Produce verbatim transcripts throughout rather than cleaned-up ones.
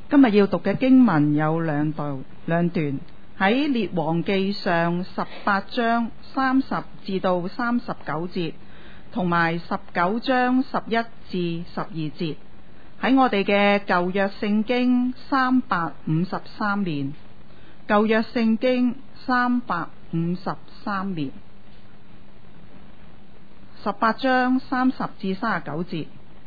今日要讀嘅經文有兩段，兩段喺列王記上十八章三十至到三十九節，同埋十九章十一至十二節，喺我哋嘅舊約聖經三百五十三面，舊約聖經三百五十三面，十八章三十至三十九節。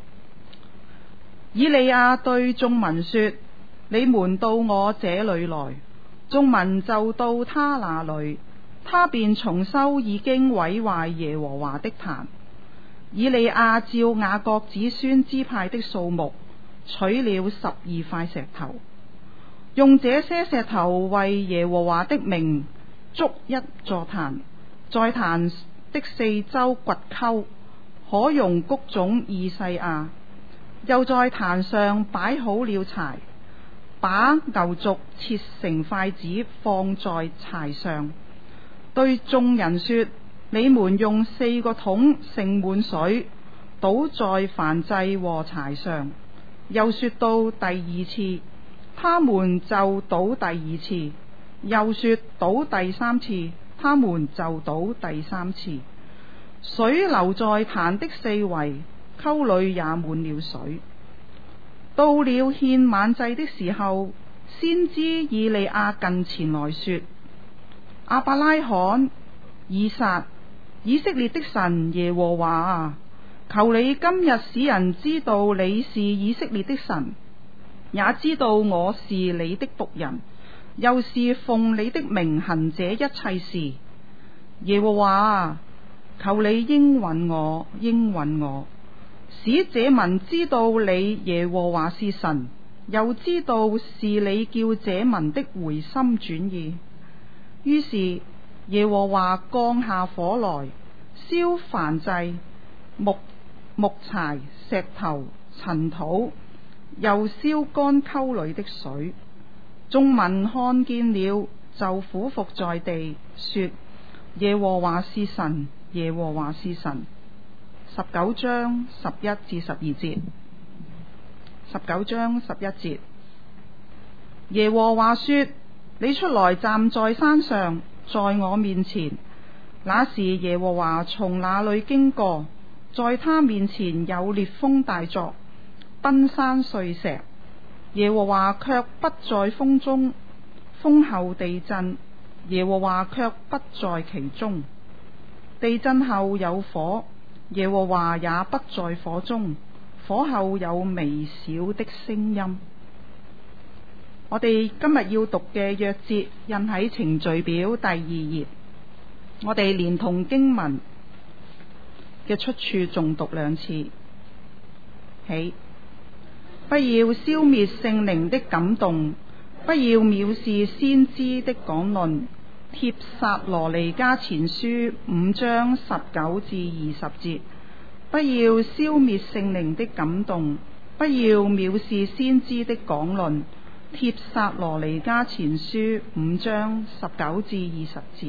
以利亞對眾民說：你們到我這裏來。眾民就到他那裏，他便重修已經毀壞耶和華的壇。以利亞照雅各子孫支派的數目，取了十二塊石頭，用這些石頭為耶和華的名築一座壇，在壇的四周掘溝，可容穀種以西亞。又在壇上擺好了柴，把牛犢切成塊子放在柴上，對眾人說：你們用四個桶盛滿水，倒在燔祭和柴上。又說到第二次，他們就倒第二次；又說倒第三次，他們就倒第三次。水流在壇的四圍，溝裏也滿了水。到了獻晚祭的時候，先知以利亞近前來說：亞伯拉罕、以撒、以色列的神耶和華啊，求你今日使人知道你是以色列的神，也知道我是你的僕人，又是奉你的名行這一切事。耶和華啊，求你應允我，應允我，使這民知道你耶和華是神，又知道是你叫這民的回心轉意。於是耶和華降下火來，燒燔祭、木木柴、石頭、塵土，又燒乾溝裏的水。眾民看見了，就俯伏在地，說：耶和華是神，耶和華是神。十九章十一至十二節。十九章十一節，耶和華說：你出來站在山上，在我面前。那時耶和華從那裏經過，在他面前有烈風大作，崩山碎石。耶和華卻不在風中，風後地震，耶和華卻不在其中。地震後有火，耶和華也不在火中，火後有微小的聲音。我哋今日要讀嘅約節印喺程序表第二頁，我哋連同經文嘅出處誦讀兩次。起，不要消滅聖靈的感動，不要藐視先知的講論。帖撒羅尼迦前書五章十九至二十節。不要消滅聖靈的感動，不要藐視先知的講論。帖撒羅尼迦前書五章十九至二十節。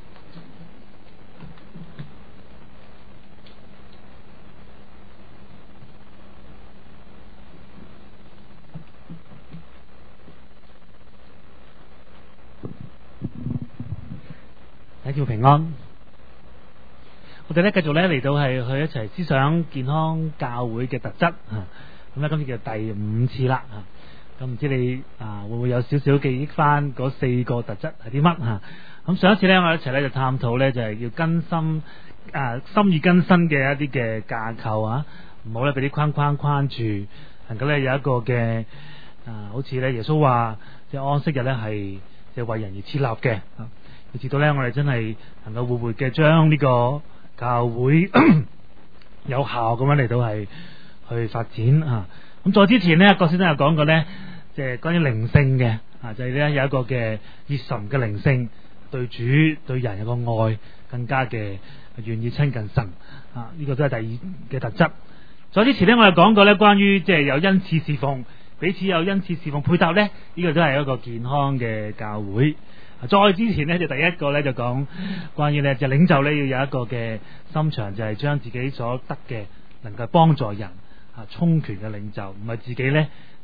大家平安。我哋咧繼續咧嚟到係去一齊思想健康教會嘅特質啊！咁咧今次叫第五次啦啊！咁唔知你啊會唔會有少少記憶翻嗰四個特質係啲乜啊？咁上一次咧我哋一齊咧就探討咧就係要更新啊心意更新嘅一啲嘅架構啊，唔好咧俾啲框框框住，能夠咧有一個嘅啊好似咧耶穌話即係安息日咧係即係為人而設立嘅啊，以至到咧我哋真係能夠活活嘅將呢個教會有效咁樣嚟到係去發展啊！咁再之前呢，郭先生有講過呢，即係關於靈性嘅啊，就係咧有一個嘅熱忱嘅靈性，對主對人有個愛，更加嘅願意親近神啊！呢個都係第二嘅特質。再之前呢，我哋講過呢，關於即係有恩賜侍奉，彼此有恩賜侍奉配搭呢，呢個都係一個健康嘅教會。再之前呢，就第一個呢，就講關於呢，就領袖呢，要有一個嘅心腸，就係將自己所得嘅能夠幫助人啊，充權嘅領袖，唔係自己呢，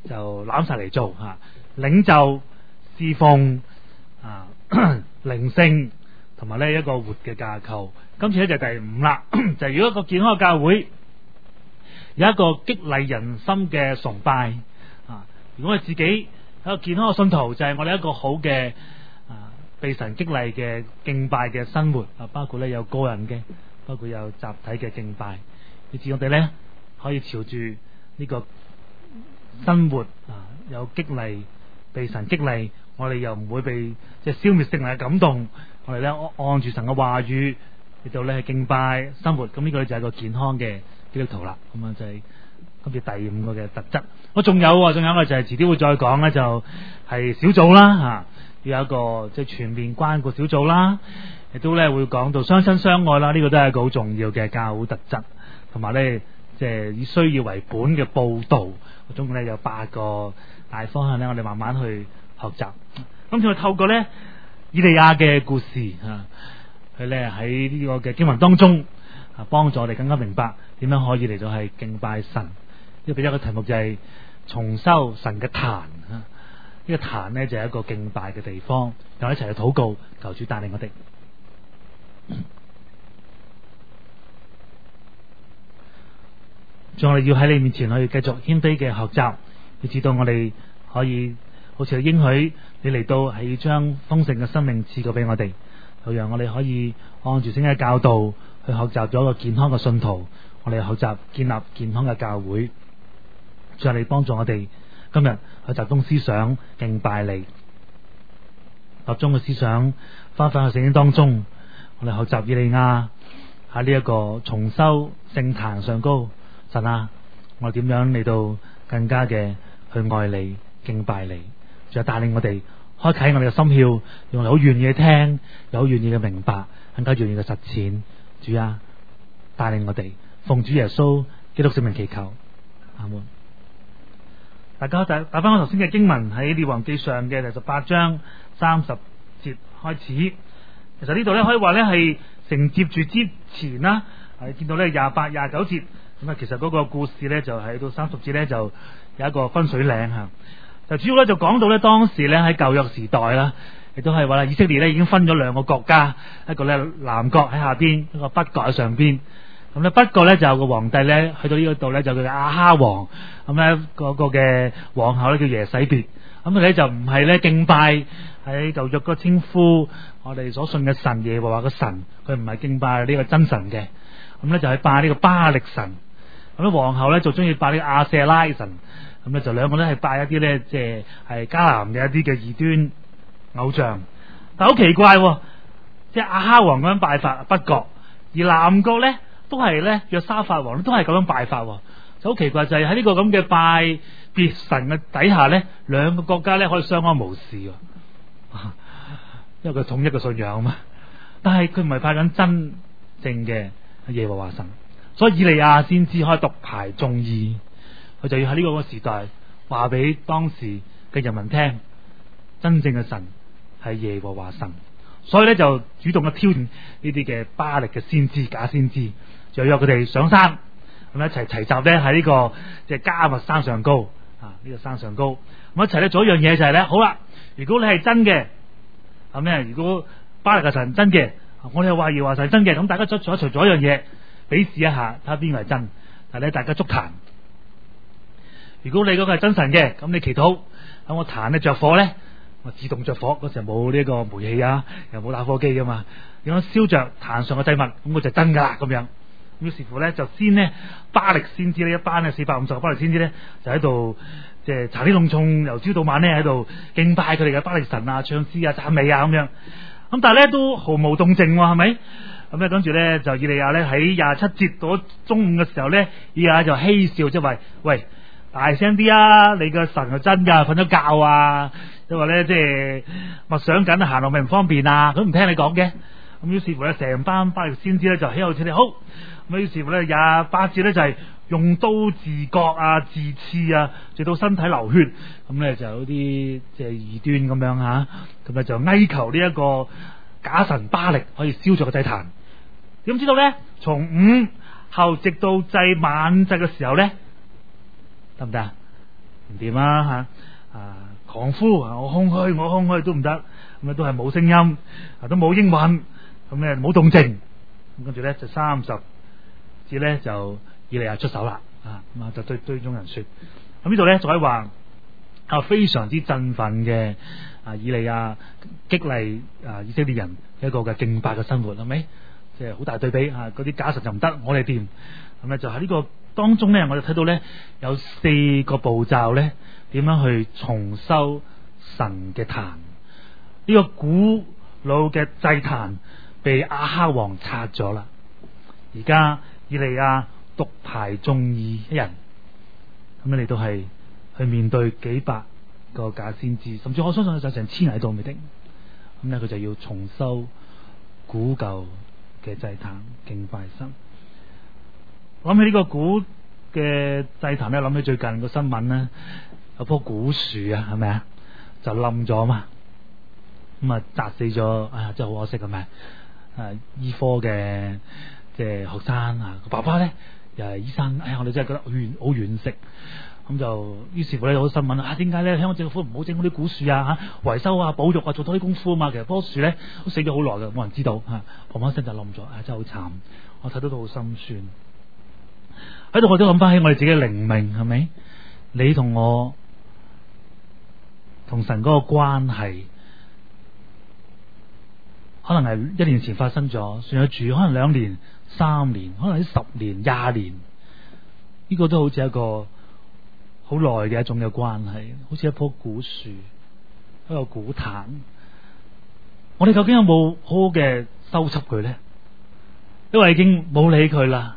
就攬晒嚟做吓，領袖、侍奉啊、靈性同埋呢一個活嘅架構。今次咧就第五啦，就係如果一個健康嘅教會有一個激勵人心嘅崇拜啊，如果我自己一個健康嘅信徒，就係我哋一個好嘅啊被神激勵嘅敬拜嘅生活啊，包括咧有個人嘅，包括有集體嘅敬拜，以至我哋咧可以朝住呢個生活啊有激勵，被神激勵，我哋又唔會被即係消滅聖靈嘅感動，我哋咧按住神嘅話語嚟到咧敬拜生活，咁呢個咧就係一個健康嘅基督徒啦。咁啊就係今次第五個嘅特質。我仲有，仲有一個就係遲啲會再講咧，就係小組啦吓，要有一個即係全面關顧小組啦，亦都咧會講到相親相愛啦，呢個都係一個好重要嘅教會特質，同埋咧即係以需要為本嘅佈道。我總共咧有八個大方向咧，我哋慢慢去學習。今次我透過咧以利亞嘅故事啊，佢咧喺呢個嘅經文當中啊，幫助我哋更加明白點樣可以嚟到係敬拜神。呢個俾一個題目就係重修神嘅壇啊，呢個壇咧就係一個敬拜嘅地方。讓我一齊去禱告，求主帶領我哋。仲我哋要喺你面前去繼續謙卑嘅學習，以至到我哋可以好似應許你嚟到係要將豐盛嘅生命賜過俾我哋，就讓我哋可以按住聖經嘅教導去學習咗一個健康嘅信徒，我哋學習建立健康嘅教會。再嚟幫助我哋今日去集中思想敬拜你，集中嘅思想翻返去聖經當中，我哋學習以利亞喺呢一個重修聖壇上高。神啊，我哋點樣嚟到更加嘅去愛你敬拜你，仲有帶領我哋開啟我哋嘅心竅，用嚟好願意去聽，又好願意嘅明白，更加願意嘅實踐。主啊，帶領我哋奉主耶穌基督聖名祈求，阿門。大家打打翻我頭先嘅經文喺列王記上嘅第十八章三十節開始。其實呢度咧可以話咧係承接住之前啦，係見到咧廿八廿九節。咁啊，其實嗰個故事咧就喺到三十節咧就有一個分水嶺吓，就主要咧就講到咧當時咧喺舊約時代啦，亦都係話啦以色列咧已經分咗兩個國家，一個咧南國喺下邊，一個北國喺上邊。咁咧北國咧就有個皇帝咧去到呢個度咧就叫亞哈王，咁咧嗰個嘅皇后咧叫耶洗別，咁佢咧就唔係咧敬拜喺舊約個稱呼我哋所信嘅神耶和華嘅神，佢唔係敬拜呢個真神嘅，咁咧就係拜呢個巴力神。咁咧皇后咧就中意拜呢個亞舍拉神，咁咧就兩個咧係拜一啲咧即係係迦南嘅一啲嘅異端偶像。但好奇怪，即係亞哈王咁樣拜法北國，而南國咧都係咧約沙法王都係咁樣拜法，就好奇怪就係喺呢個咁嘅拜別神嘅底下咧，兩個國家咧可以相安無事，因為佢統一嘅信仰啊嘛。但係佢唔係拜緊真正嘅耶和華神。所以以利亞先知可以獨排眾議，佢就要喺呢個時代話俾當時嘅人民聽，真正嘅神係耶和華神。所以咧就主動嘅挑戰呢啲嘅巴力嘅先知假先知，就約佢哋上山，咁一齊齊集咧喺呢個即係迦密山上高啊，呢個山上高咁一齊咧做一樣嘢就係咧，好啦，如果你係真嘅，係咩？如果巴力嘅神真嘅，我哋又話耶和華神真嘅，咁大家出咗一齊做一樣嘢。比試一下睇下邊個係真，但係咧大家築壇。如果你嗰個係真神嘅，咁你祈禱，咁我壇咧着火咧，我自動着火。嗰時冇呢個煤氣啊，又冇打火機噶嘛，咁樣燒着壇上嘅祭物，咁我就真噶啦咁樣。於是乎咧，就先呢巴力先知呢一班咧四百五十個巴力先知咧，就喺度即係查啲弄重，由朝到晚咧喺度敬拜佢哋嘅巴力神啊，唱詩啊，讚美啊咁樣。咁但係咧都毫無動靜，係咪？咁咧跟住咧就以利亞咧喺廿七節到中午嘅時候咧，以利亞就嬉笑，即係話喂，大聲啲啊！你個神係真噶，瞓咗覺啊！因為咧即係默想緊，行路咪唔方便啊！佢唔聽你講嘅。咁於是乎咧，成班巴力先知咧就喺度似你好。咁於是乎咧廿八節咧就係、是、用刀自割啊、自刺啊，直到身體流血。咁咧就有啲即係異端咁樣吓，咁啊就哀求呢一個假神巴力可以燒咗個祭壇。點知道咧？從午後直到祭晚祭嘅時候咧，得唔得啊？ 唔掂啊吓啊狂呼啊，我空虛，我空虛都唔得，咁啊都係冇聲音，啊都冇應允，咁咧冇動靜，咁跟住咧就三十節咧就以利亞出手啦，啊咁啊就對對眾人說，咁呢度咧就可以話啊非常之振奮嘅啊以利亞激勵啊以色列人一個嘅敬拜嘅生活，係咪？即係好大對比啊！嗰啲假神就唔得，我哋掂，咁咧就喺呢個當中咧，我就睇到咧有四個步驟咧，點樣去重修神嘅壇？呢、這個古老嘅祭壇被亞哈王拆咗啦，而家以利亞獨排眾議一人，咁你都係去面對幾百個假先知，甚至我相信有成千喺度未定，咁咧佢就要重修古舊嘅祭壇敬拜神。諗起呢個古嘅祭壇咧，諗起最近個新聞咧，有棵古樹啊，係咪啊？就冧咗嘛，咁啊砸死咗，哎呀真係好可惜，係咪？誒，醫科嘅即係學生啊，個爸爸咧又係醫生，哎呀我哋真係覺得好惋好惋惜。咁就於是乎咧有好多新聞啊，點解咧香港政府唔好整嗰啲古樹啊吓，維修啊保育啊做多啲功夫啊嘛？其實棵樹咧都死咗好耐嘅，冇人知道吓，砰砰聲就冧咗，啊真係好慘，我睇到都好心酸。喺度我都諗翻起我哋自己嘅靈命，係咪？你同我同神嗰個關係，可能係一年前發生咗，算有住，可能兩年、三年，可能啲十年、廿年，呢個都好似一個好耐嘅一種嘅關係，好似一棵古樹，一個古壇。我哋究竟有冇好好嘅修葺佢咧？因為已經冇理佢啦，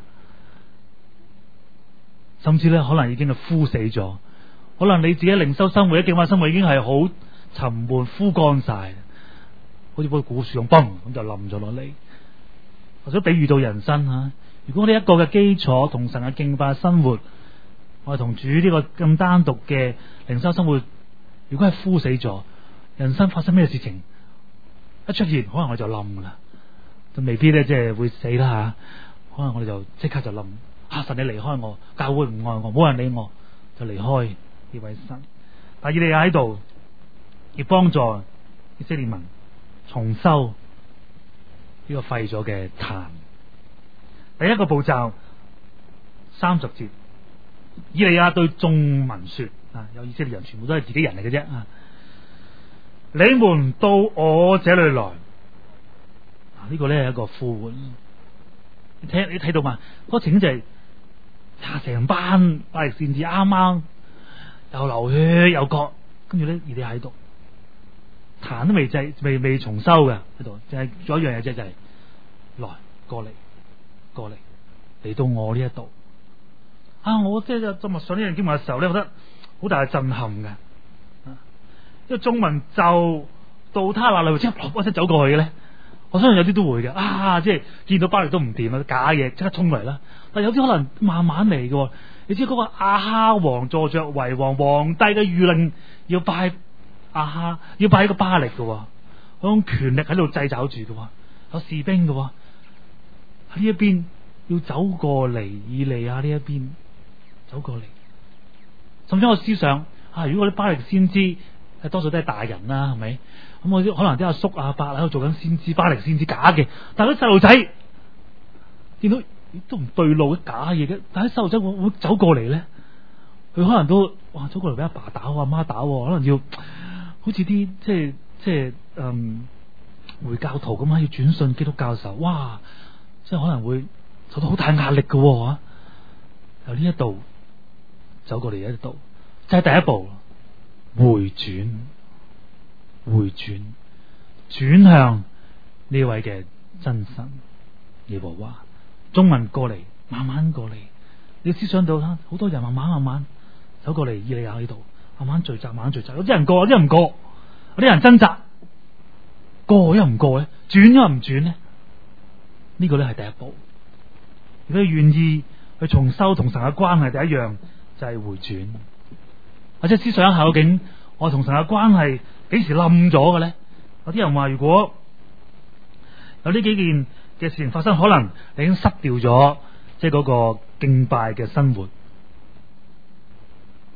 甚至咧可能已經係枯死咗。可能你自己靈修生活、敬拜生活已經係好沉悶、枯乾晒，好似棵古樹咁，嘣咁就冧咗落嚟。或者比喻到人生吓，如果我哋一個嘅基礎同神嘅敬拜生活，我哋同主呢個咁單獨嘅靈修生活，如果係枯死咗，人生發生咩事情一出現，可能我就冧噶啦，就未必咧即係會死啦吓，可能我哋就即刻就冧。啊！神你離開我，教會唔愛我，冇人理我，就離開呢位神。但以利亞喺度，要幫助以色列民重修呢個廢咗嘅壇。第一個步驟，三十節，以利亞對眾民說：啊，有以色列人全部都係自己人嚟嘅啫啊！你們到我這裏來，啊，呢、這個咧係一個呼喚。你睇你睇到嘛？嗰、那個情景就係查成班巴力先至啱啱又流血又割，跟住咧以利亞喺度，壇都未制未未重修嘅喺度，淨係做一樣嘢啫，就係、是、來過嚟過嚟嚟到我呢一度啊！我即係就默想呢樣經文嘅時候咧，覺得好大嘅震撼嘅。因為眾民就到他那裏，即係撲一聲走過去嘅咧，我相信有啲都會嘅啊！即係見到巴力都唔掂啦，假嘢即刻衝嚟啦。但有啲可能慢慢嚟嘅，你知嗰個亞哈王坐着為王，皇帝嘅諭令要拜亞哈，要拜一個巴力嘅，嗰種權力喺度掣肘住嘅，有士兵嘅喺呢一邊要走過嚟，以利亞呢一邊走過嚟。甚至我思想啊，如果啲巴力先知，多數都係大人啦，係咪？咁我啲可能啲阿叔阿伯喺度做緊先知，巴力先知假嘅，但係啲細路仔見到都唔對路，假嘢嘅，但係細路仔會會走過嚟咧，佢可能都哇走過嚟俾阿爸打，阿媽打，可能要好似啲即係即係嗯回教徒咁樣要轉信基督教嘅時候，哇！即係可能會受到好大壓力嘅吓，由呢一度走過嚟呢一度，就係第一步。回轉，回轉，轉向呢位嘅真神耶和華。眾民過嚟，慢慢過嚟。你思想到啦，好多人慢慢慢慢走過嚟，以利亞呢度，慢慢聚集，慢慢聚集。有啲人過，有啲人唔過，有啲人掙扎，過又唔過咧，轉又唔轉咧。呢個咧係第一步。如果你願意去重修同神嘅關係，第一樣就係回轉。或者思想一下，究竟我同神嘅關係幾時冧咗嘅咧？有啲人話，如果有呢幾件嘅事情發生，可能你已經失掉咗即係嗰個敬拜嘅生活。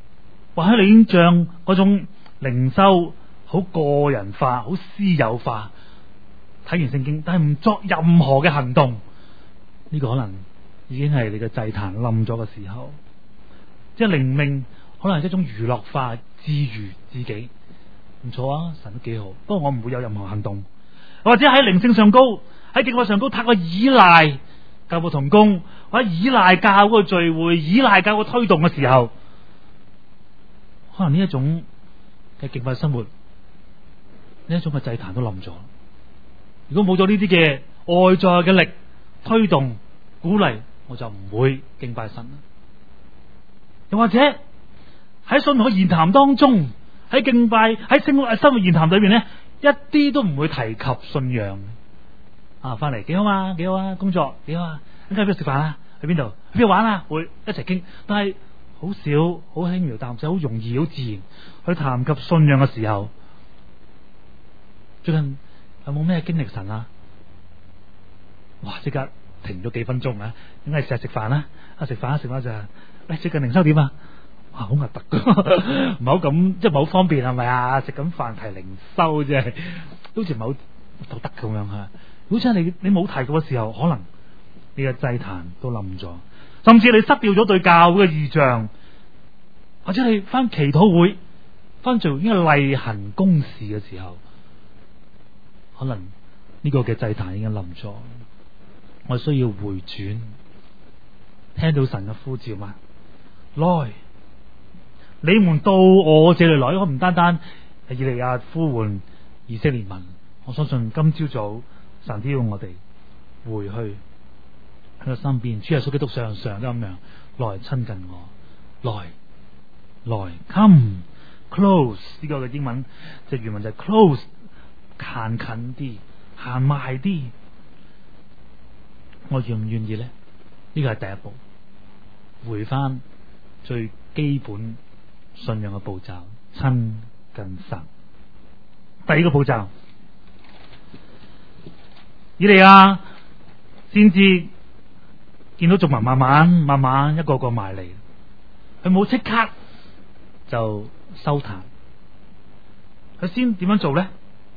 或者你已經將嗰種靈修好個人化、好私有化，睇完聖經但係唔作任何嘅行動，呢個可能已經係你嘅祭壇冧咗嘅時候。即係靈命可能係一種娛樂化、治癒自己，唔錯啊，神都幾好。不過我唔會有任何行動，或者喺靈性上高、喺敬拜上高太過依賴教牧同工，或者依賴教會聚會、依賴教會推動嘅時候，可能呢一種嘅敬拜生活，呢一種嘅祭壇都冧咗。如果冇咗呢啲嘅外在嘅力推動鼓勵，我就唔會敬拜神啦。又或者喺信徒嘅言談當中，喺敬拜喺生活生活言談裏邊咧，一啲都唔會提及信仰。啊，翻嚟幾好啊，幾好啊，工作幾好啊，咁今日邊度食飯啊？去邊度？去邊度玩啊？會一齊傾，但係好少，好輕描淡寫，好容易，好自然去談及信仰嘅時候，最近有冇咩經歷神啊？哇！即刻停咗幾分鐘啊！點解成日食飯啦？啊，食飯啊，食飯就係。誒，最近靈修點啊？哇，好核突，唔係好咁，即係唔係好方便係咪啊？食緊飯提靈修啫，好似唔係好道德咁樣吓。好似你你冇提過嘅時候，可能你嘅祭壇都冧咗，甚至你失掉咗對教會嘅異象，或者你翻祈禱會，翻做呢個例行公事嘅時候，可能呢個嘅祭壇已經冧咗。我需要回轉，聽到神嘅呼召嘛？來，你們到我這裏來。我唔單單係以利亞呼喚以色列民，我相信今朝早神都要我哋回去喺個身邊。主耶穌基督常常都咁樣來親近我，來來 come close， 呢個嘅英文就原文就係 close， 行近啲，行埋啲。我願唔願意呢？呢個係第一步，回翻最基本信仰嘅步驟，親近神。第二個步驟，以利亞先知見到眾民慢慢慢慢一個個埋嚟，佢冇即刻就收壇，佢先點樣做呢？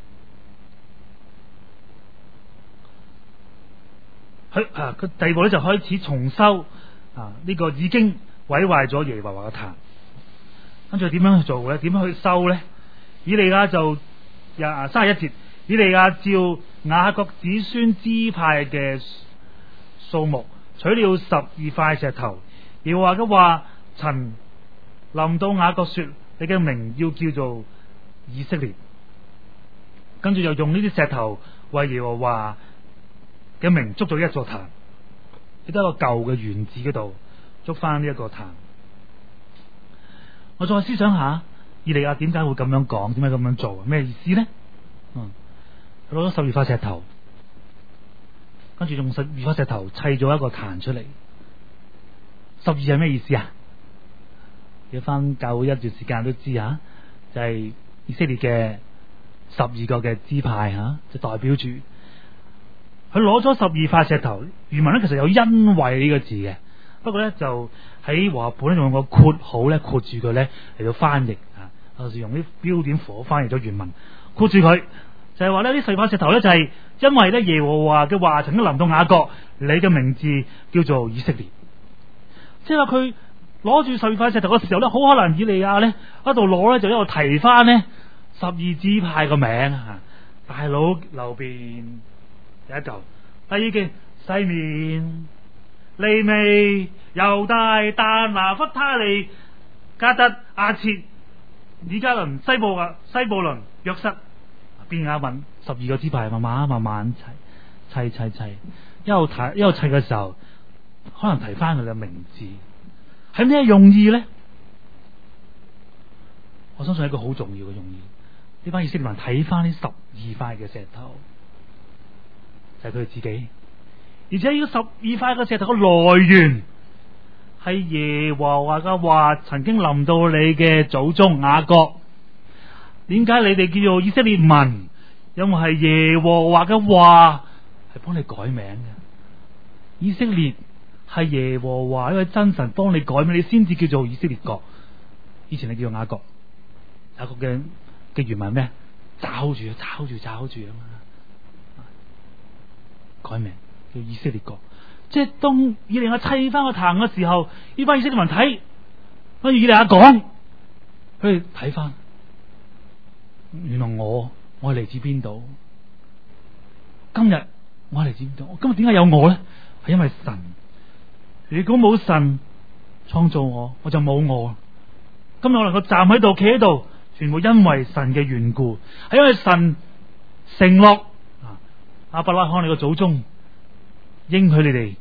佢啊，佢第二步咧就開始重修啊呢個已經毀壞咗耶和華嘅壇。跟住點樣去做咧？點樣去修咧？以利亞就啊三十一節，以利亞照雅各子孫支派嘅數目取了十二塊石頭。耶和華嘅話曾臨到雅各說：你嘅名要叫做以色列。跟住又用呢啲石頭為耶和華嘅名築咗一座壇，亦都喺個舊嘅園子嗰度築翻呢一個壇。我再思想下，以利亞點解會咁樣講？點解咁樣做？咩意思呢？嗯，佢攞咗十二塊石頭，跟住用十二塊石頭砌咗一個壇出嚟。十二係咩意思啊？要翻教會一段時間都知啊，就係、是、以色列嘅十二個嘅支派吓，就代表住。佢攞咗十二塊石頭，原文咧其實有因為呢個字嘅，不過咧就喺和合本咧用個括號咧括住佢咧嚟到翻譯啊，有時用啲標點符號翻譯咗原文，括住佢就係話咧呢十二塊石頭咧就係因為咧耶和華嘅話曾經臨到雅各，你嘅名字叫做以色列，即係話佢攞住十二塊石頭嘅時候咧，好可能以利亞咧一度攞咧就一路提翻呢十二支派個名啊，大佬流便。第一嚿，第二嘅西面、利未、猶大、但、拿弗他利、迦得、亞設、以加倫、西布啊、西布倫、約瑟、便雅憫，十二個支派，慢慢慢慢砌砌砌砌，一路睇一路砌嘅時候，可能提翻佢嘅名字，係咩用意咧？我相信係一個好重要嘅用意。呢班以色列人睇翻呢十二塊嘅石頭。係佢自己，而且呢個十二塊嘅石頭嘅來源係耶和華嘅話曾經臨到你嘅祖宗雅各。點解你哋叫做以色列民？因為係耶和華嘅話係幫你改名嘅。以色列係耶和華一位真神幫你改名，你先至叫做以色列國。 以前你叫雅各，雅各嘅嘅原文咩？抓住，抓住，抓住啊嘛，改名叫以色列國。即係當以利亞砌翻個壇嘅時候，呢班以色列民睇，跟住以利亞講，佢哋睇翻，原來我我係嚟自邊度？今日我係嚟自邊度？今日點解有我咧？係因為神。如果冇神創造我，我就冇我。今日我能夠站喺度、企喺度，全部因為神嘅緣故，係因為神承諾啊，亞伯拉罕你個祖宗應許你哋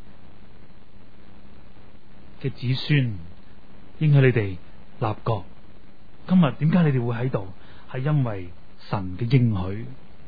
嘅子孫，應許你哋立國。今日點解你哋會喺度？係因為神嘅應許。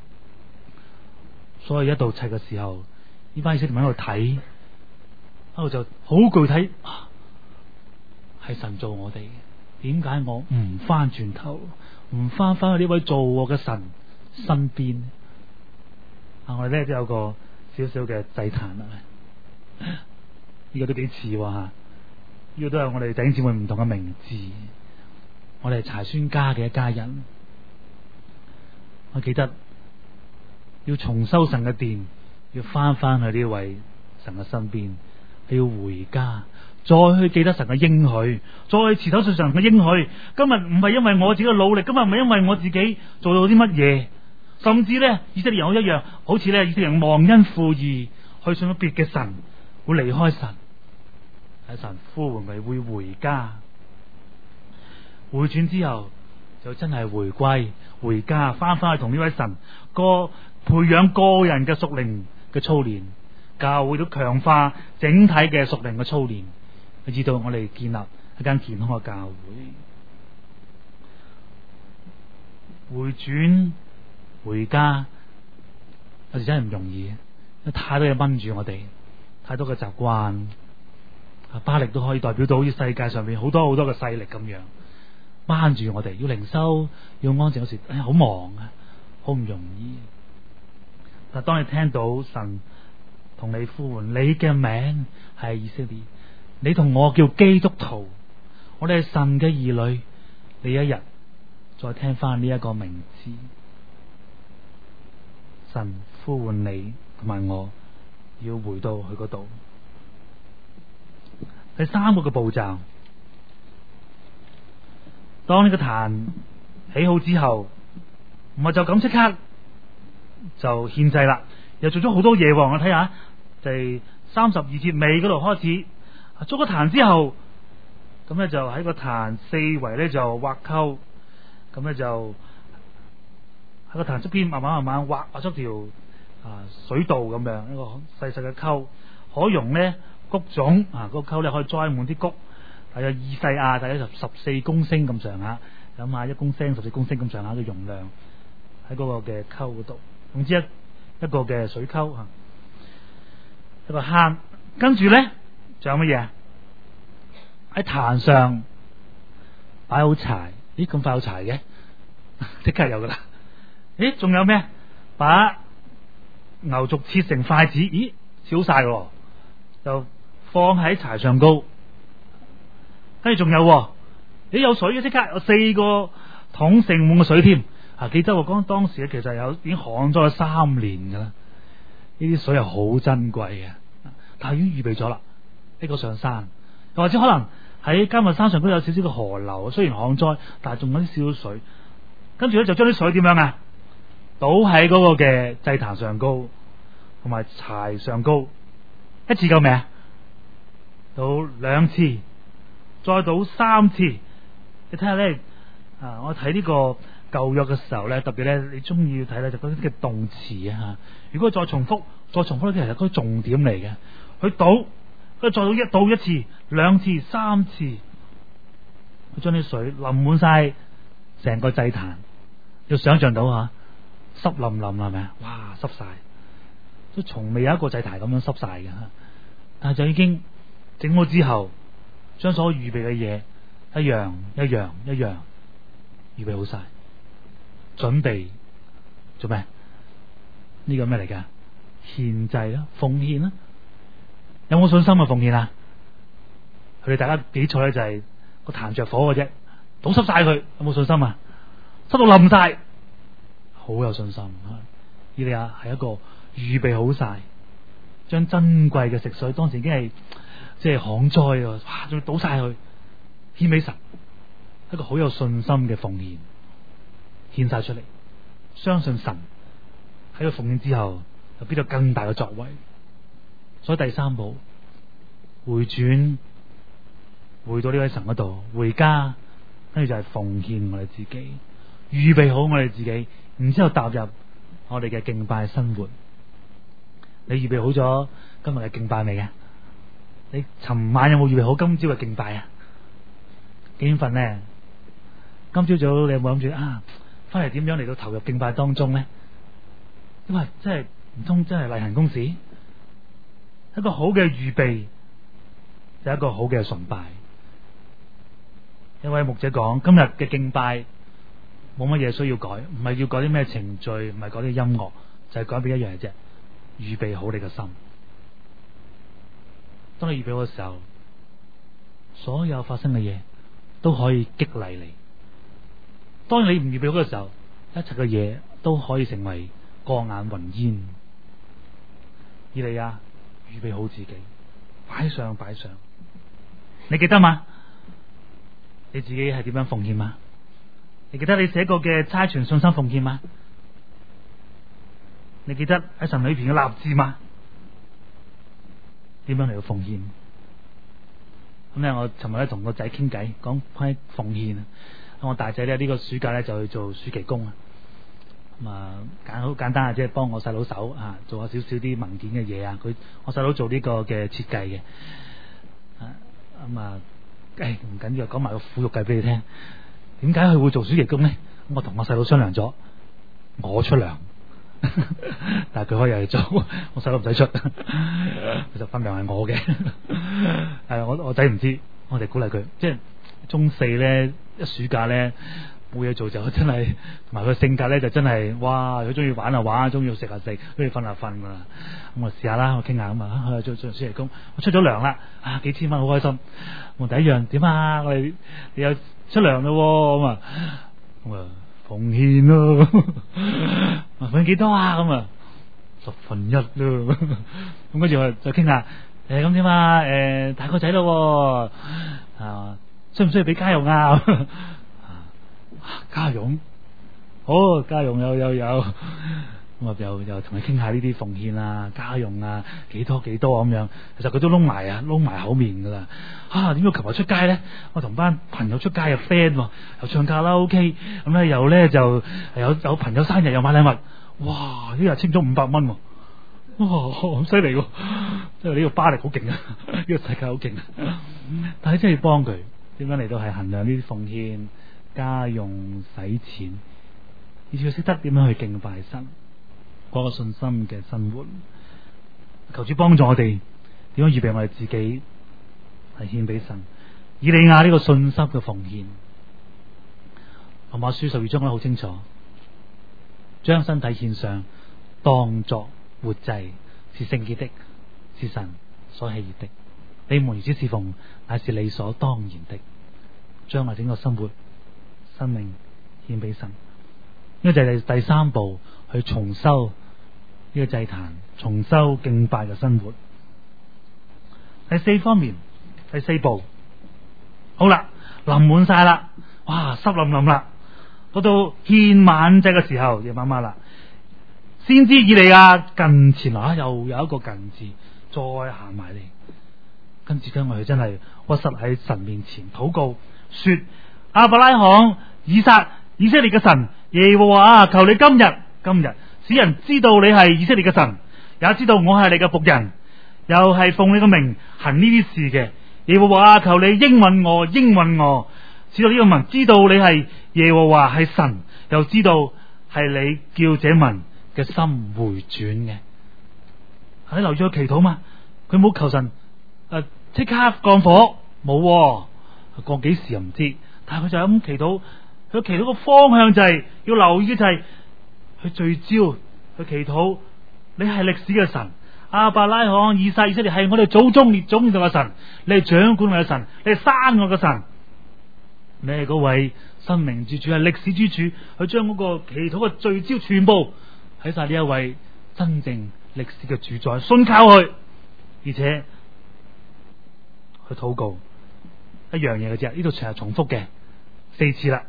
所以一到砌嘅時候，呢班以色列民喺度睇，喺度就好具體，係神做我哋。點解我唔翻轉頭，唔翻翻去呢位做我嘅神身邊？啊，我哋咧都有個少少嘅祭壇啦，呢個都幾似吓，呢個都係我哋弟兄姊妹唔同嘅名字。我哋係柴孫家嘅一家人。我記得要重修神嘅殿，要翻翻去呢位神嘅身邊，你要回家，再去記得神嘅應許，再去持守住神嘅應許。今日唔係因為我自己嘅努力，今日唔係因為我自己做到啲乜嘢，甚至咧以色列人一樣，好似咧以色列人忘恩負義，去信咗別嘅神，會離開神，喺神呼喚佢會回家，回轉之後就真係回歸回家，翻翻去同呢位神個培養個人嘅屬靈嘅操練，教會都強化整體嘅屬靈嘅操練，你知道我哋建立一間健康嘅教會，回轉回家有時真係唔容易，有太多嘢掹住我哋，太多嘅習慣。巴力都可以代表到好似世界上面好多好多嘅勢力咁樣掹住我哋，要靈修要安靜，有時哎好忙啊，好唔容易。但當你聽到神同你呼喚，你嘅名係以色列，你同我叫基督徒，我哋係神嘅兒女，你一日再聽翻呢一個名字，神呼喚你同埋我要回到去嗰度。第三個嘅步驟，當呢個壇起好之後，唔係就咁即刻就獻祭啦，又做咗好多嘢。我睇下第三十二節尾嗰度開始，築咗壇之後，咁咧就喺個壇四圍咧就挖溝，咁咧就喺個壇側邊慢慢慢慢挖挖出條啊水道咁樣，一個細細嘅溝，可容咧谷種啊，嗰個溝咧可以栽滿啲谷，大約以細亞大約十十四公升咁上下，諗下一公升十四公升咁上下嘅容量喺嗰個嘅溝嗰度，總之一一個嘅水溝啊，一個坑，跟住咧仲有乜嘢？喺壇上擺好柴，咦咁快有柴嘅？即刻有噶啦！咦仲有咩？把牛軸切成筷子，咦少晒咯，就放喺柴上高，跟住仲有，咦有水嘅，即刻有四個桶盛滿嘅水添。啊記得我講當時咧，其實有已經旱咗三年噶啦，呢啲水係好珍貴嘅，但係已經預備咗啦。呢個上山，又或者可能喺迦密山上都有少少嘅河流，雖然旱災，但係仲有啲少少水。跟住咧就將啲水點樣啊？倒喺嗰個嘅祭壇上高，同埋柴上高，一次夠未啊？倒兩次，再倒三次。你睇下咧，啊，我睇呢個舊約嘅時候咧，特別咧，你中意睇咧就嗰啲嘅動詞啊吓。如果再重複，再重複咧，其實嗰啲重點嚟嘅。佢倒，佢再倒一倒一次、兩次、三次，佢將啲水淋滿晒成個祭壇。要想象到吓，濕淋淋係咪啊？哇，濕晒，都從未有一個祭壇咁樣濕晒嘅。但係就已經整好之後，將所有預備嘅嘢一樣一樣一樣預備好晒，準備做咩？呢個咩嚟噶？獻祭啦，奉獻啦。有冇信心啊？奉獻啊？佢哋大家比賽咧就係個壇着火嘅啫， 倒濕晒佢，有冇信心啊？濕到冧晒，好有信心。以利亞係一個預備好晒，將珍貴嘅食水，當時已經係即係旱災啊，哇，仲要倒晒佢，獻俾神，一個好有信心嘅奉獻，獻晒出嚟，相信神喺佢奉獻之後，就必有更大嘅作為。所以第三步，回轉，回到呢位神嗰度，回家，跟住就係奉獻我哋自己，預備好我哋自己，然之後踏入我哋嘅敬拜生活。你預備好咗今日嘅敬拜未啊？你尋晚有冇預備好今朝嘅敬拜啊？幾點瞓呢？今朝早你有冇諗住啊？翻嚟點樣嚟到投入敬拜當中呢？因為真係唔通真係例行公事，一個好嘅預備就係一個好嘅崇拜。一位牧者講，今日嘅敬拜冇乜嘢需要改，唔係要改啲咩程序，唔係改啲音樂，就係改變一樣嘢啫，預備好你嘅心。當你預備好嘅時候，所有發生嘅嘢都可以激勵你。當你唔預備好嘅時候，一切嘅嘢都可以成為過眼雲煙。以利亞預備好自己，擺上擺上。你記得嗎？你自己係點樣奉獻嗎？你記得你寫過嘅差傳信心奉獻嗎？你記得喺神裏邊嘅立志嗎？點樣嚟到奉獻？咁咧，我尋日咧同個仔傾偈，講關於奉獻。我大仔咧呢個暑假咧就去做暑期工啊。咁啊，簡好簡單啊，即係幫我細佬手啊，做下少少啲文件嘅嘢啊。佢我細佬做呢個嘅設計嘅。咁啊，誒唔緊要，講埋個苦肉計俾你聽。點解佢會做暑期工咧？我同我細佬商量咗，我出糧，但係佢可以嚟做，我細佬唔使出，其實分量係我嘅。係我我仔唔知，我哋鼓勵佢，即係中四咧一暑假咧冇嘢做就真係，同埋佢性格咧就真係，哇！佢中意玩啊玩，中意食啊食，中意瞓啊瞓噶啦。咁我試下啦，我傾下咁啊，做做暑期工，我出咗糧啦，啊幾千蚊好開心。我第一樣點啊？我哋你有出糧咯，咁啊，咁啊奉獻咯，奉獻幾多啊？咁啊十分一咯。咁跟住我就傾下，誒咁點啊？誒大個仔咯，啊需唔需要俾家用啊？家用，好家用有有有，咁啊又又同佢傾下呢啲奉獻啊、家用啊，幾多幾多咁樣。其實佢都窿埋啊，窿埋口面噶啦。啊，點解琴日出街咧？我同班朋友出街嘅 friend，又唱卡拉 OK，咁咧又咧就有有朋友生日又買禮物，哇！呢日清咗五百蚊，哇，好犀利喎！即係呢個巴力好勁啊，呢個世界好勁啊！但係真係要幫佢，點樣嚟到係衡量呢啲奉獻、家用、使錢，以至佢識得點樣去敬拜神，過個信心嘅生活。求主幫助我哋，點樣預備我哋自己係獻俾神。以利亞呢個信心嘅奉獻，羅馬書十二章講得好清楚，將身體獻上，當作活祭，是聖潔的，是神所喜悅的。你們如此侍奉，乃是理所當然的。將我整個生活、生命獻俾神，呢個就係第三步，去重修呢個祭壇，重修敬拜嘅生活。第四方面，第四步，好啦，淋滿晒啦，哇，濕淋淋啦，到到獻晚祭嘅時候，夜晚晚啦，先知以利亞近前來，又有一個近字，再行埋嚟，跟住跟我哋真係屈膝喺神面前禱告，說：亞伯拉罕、以撒、以色列嘅神耶和華啊，求你今日今日使人知道你係以色列嘅神，也知道我係你嘅僕人，又係奉你嘅名行呢啲事嘅。耶和華啊，求你應允我，應允我，使到呢個民知道你係耶和華係神，又知道係你叫這民嘅心回轉嘅。你留咗祈禱嘛？佢冇求神誒即刻降火，冇降幾時又唔知，但係佢就咁祈禱。佢祈禱個方向就係、是、要留意嘅就係、是、去聚焦，去祈禱你係歷史嘅神，亞伯拉罕、以撒、以色列係我哋祖宗列祖嘅神，你係掌管我嘅神，你係生我嘅神。 你係嗰位生命之主，係歷史之主，去將嗰個祈禱嘅聚焦全部喺晒呢一位真正歷史嘅主宰，信靠佢，而且去禱告一樣嘢嘅啫。呢度成日重複嘅四次啦，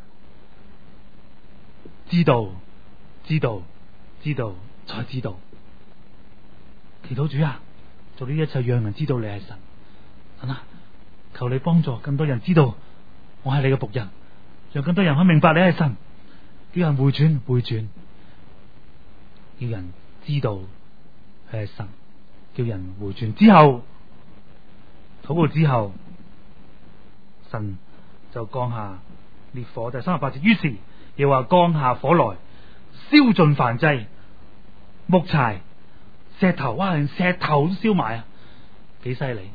知道知道知道再知道。祈禱主啊，做呢一切讓人知道你係神。神啊，求你幫助更多人知道我係你嘅僕人，讓更多人可以明白你係神，叫人回轉回轉，叫人知道佢係神，叫人回轉之後，禱告之後，神就降下烈火。第三十八節，於是又話降下火來，燒盡燔祭、木柴、石頭，哇！連石頭都燒埋啊，幾犀利！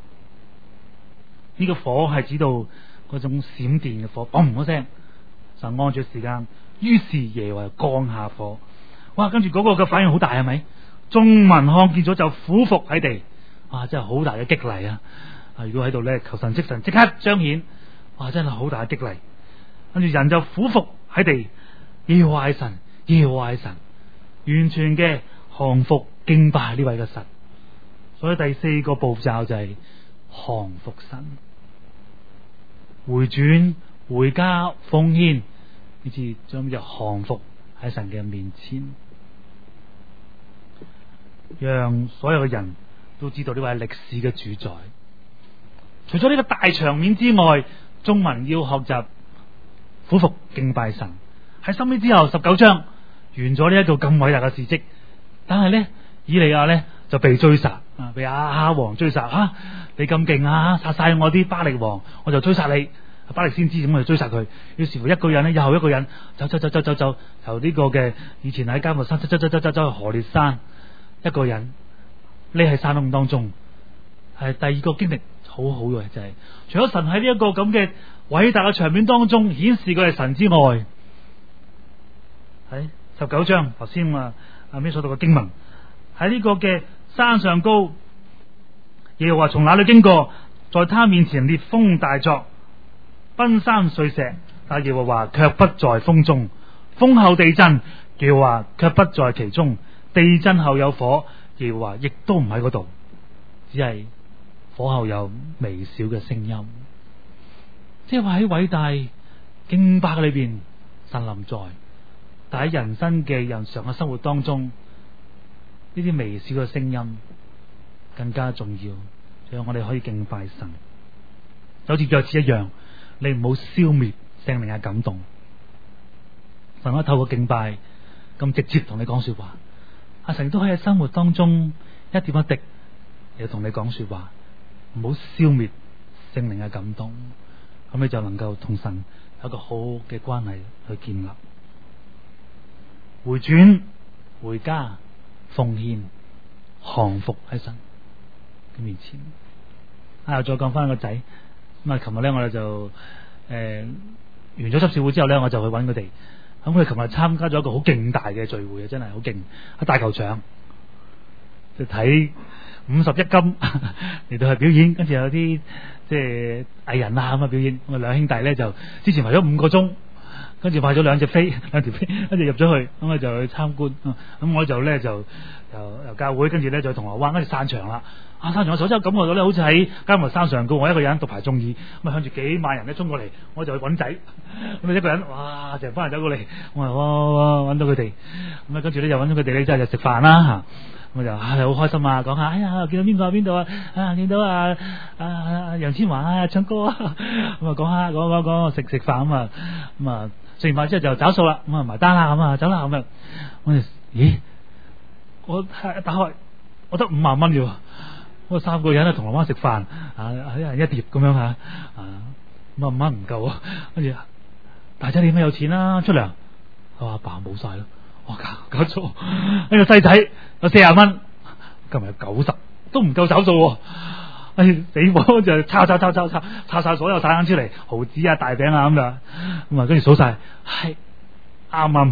呢、這個火係指到嗰種閃電嘅火，嘣一聲，神按住時間，於是耶和華降下火，哇！跟住嗰個嘅反應好大，係咪？眾民看見咗就俯伏喺地，哇！真係好大嘅激勵啊！啊，如果喺度咧，求神即神即刻彰顯，哇！真係好大嘅激勵。跟住人就俯伏喺地，耶和華係神，耶和華係神，完全嘅降服敬拜呢位嘅神。所以第四個步驟就係降服神，回轉、回家、奉獻，以至將就降服喺神嘅面前，讓所有嘅人都知道呢位係歷史嘅主宰。除咗呢個大場面之外，眾民要學習俯伏敬拜神。喺收尾之後，十九章完咗呢一個咁偉大嘅事蹟，但係咧，以利亞咧就被追殺啊，被亞哈王追殺啊！你咁勁啊，殺晒我啲巴力王，我就追殺你。巴力先知咁我就追殺佢。於是乎一個人咧，又一個人走走走走走走，由呢個嘅以前喺迦密山走走走走走走去何烈山，一個人匿喺山窿當中。係第二個經歷好好嘅就係、是，除咗神喺呢一個咁嘅偉大嘅場面當中顯示佢係神之外，喺十九章頭先啊阿咩所讀嘅經文，喺呢個嘅山上高，耶和華從那裏經過，在他面前烈風大作，崩山碎石，但耶和華卻不在風中。風後地震，耶和華卻不在其中。地震後有火，耶和華亦都唔喺嗰度，只係火後有微小嘅聲音。即係話喺偉大敬拜裏邊，神臨在，但喺人生嘅日常嘅生活當中，呢啲微小嘅聲音更加重要，讓我哋可以敬拜神。就好似約次一樣，你唔好消滅聖靈嘅感動。神可以透過敬拜咁直接同你講說話，阿神都可以喺生活當中一點一滴又同你講說話，唔好消滅聖靈嘅感動，咁你就能夠同神有一個好好嘅關係去建立。回轉、回家、奉獻、降服喺神嘅面前。啊，再講翻個仔咁啊！琴日咧我哋就誒、呃、完咗執事會之後咧，我就去揾佢哋。咁佢哋琴日參加咗一個好勁大嘅聚會啊，真係好勁！喺大球場就睇五十一金嚟到去表演，跟住有啲即係藝人啊咁啊表演。我哋兩兄弟咧就之前排咗五個鐘，跟住買咗兩隻飛兩條飛，跟住入咗去，咁我就去參觀。咁、嗯、我就咧就由由教會，跟住咧就去銅鑼灣，跟住散場啦。啊！散場嘅時候真係感覺到咧，好似喺迦密山上高，我一個人獨排眾議，咁啊向住幾萬人咧衝過嚟，我就去揾仔。咁啊一個人，哇！成班人走過嚟，我話哇哇揾到佢哋，咁啊跟住咧又揾到佢哋咧，之後就食飯啦嚇。我就啊好開心啊，講下哎呀見到邊個邊度啊，啊見到啊啊楊千嬅啊唱歌啊，咁啊講下講講講食食飯咁啊，咁啊食完飯之後就找數啦，咁啊埋單啦，咁啊走啦咁啊，我哋咦我一打開我得五萬蚊啫喎！我三個人喺銅鑼灣食飯，啊一人一碟咁樣吓，啊咁啊五蚊唔夠啊，跟住大仔你咩有錢啦、啊、出糧，我阿爸冇晒咯，我搞搞錯，呢個細仔有四十蚊，今日有九十都唔夠找數、啊，哎死火就抄抄抄抄抄抄晒所有散銀出嚟，毫子啊大餅啊咁樣，咁啊跟住數晒係啱啱好，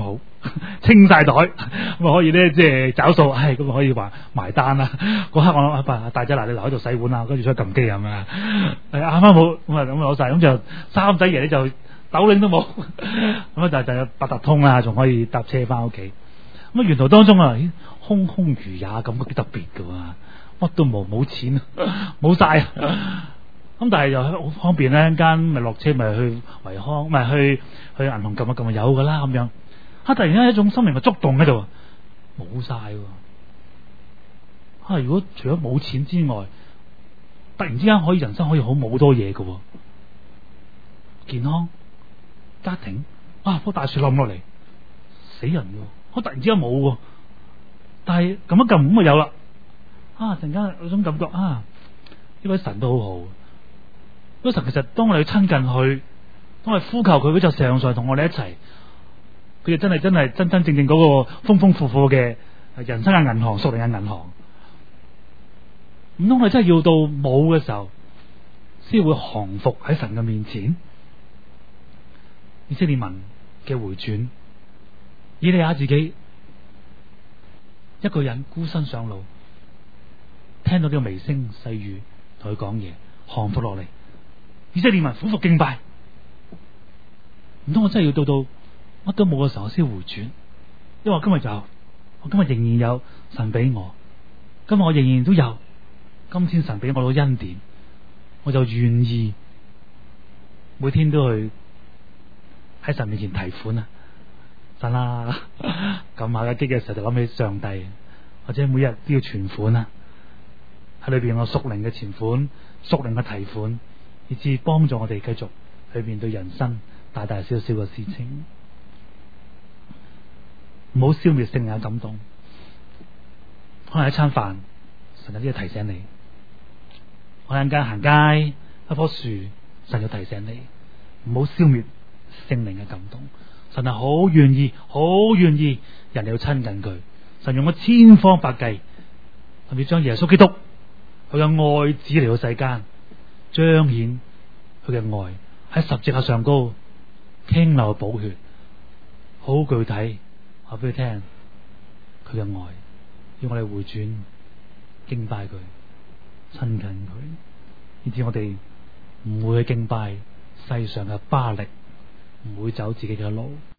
清晒袋，咁啊可以咧即係找數，唉咁啊可以話埋單啦。嗰刻我諗阿爸大仔嗱，你留喺度洗碗啊，跟住出去撳機咁啊，係啱啱好咁啊咁攞晒，咁就三仔爺咧就斗零都冇，咁啊就就有八達通啊，仲可以搭車翻屋企。咁啊沿途當中啊，咦空空如也咁，幾特別噶喎，乜都冇，冇錢，冇晒。咁但係又好方便咧，間咪落車咪去維康，咪去去銀行撳一撳咪有噶啦咁樣。嚇！突然間一種心靈嘅觸動喺度，冇晒喎。嚇！如果除咗冇錢之外，突然之間可以人生可以好冇多嘢嘅喎，健康、家庭啊，棵大樹冧落嚟，死人喎！我突然之間冇喎，但係撳一撳咁咪有啦。啊！突然間有種感覺啊，呢位神都好好。嗰神其實當我哋去親近佢，當我哋呼求佢，佢就常常同我哋一齊。佢就真係真係真真正正嗰個豐豐富富嘅人生嘅銀行，屬靈嘅銀行。唔通我哋真係要到冇嘅時候，先會降服喺神嘅面前？以色列民嘅回轉，以利亞自己一個人孤身上路，聽到呢個微聲細語同佢講嘢，降服落嚟。以色列民俯伏敬拜，唔通我真係要到到乜都冇嘅時候先回轉？因為我今日有，我今日仍然有神俾我，今日我仍然都有，今天神俾我嘅恩典，我就願意每天都去喺神面前提款啊！神啊，撳下機嘅時候就諗起上帝，或者每日都要存款啊！喺裏邊我屬靈嘅存款、屬靈嘅提款，以至幫助我哋繼續去面對人生大大小小嘅事情。唔好消滅聖靈嘅感動。可能一餐飯，神有啲嘢提醒你；可能間行街，一棵樹，神要提醒你，唔好消滅聖靈嘅感動。神係好願意，好願意人哋要親近佢。神用咗千方百計，甚至將耶穌基督佢嘅愛子嚟到世間，彰顯佢嘅愛喺十字架上高傾流寶血，好具體話俾佢聽佢嘅愛，要我哋回轉敬拜佢，親近佢，以至我哋唔會去敬拜世上嘅巴力，唔會走自己嘅路。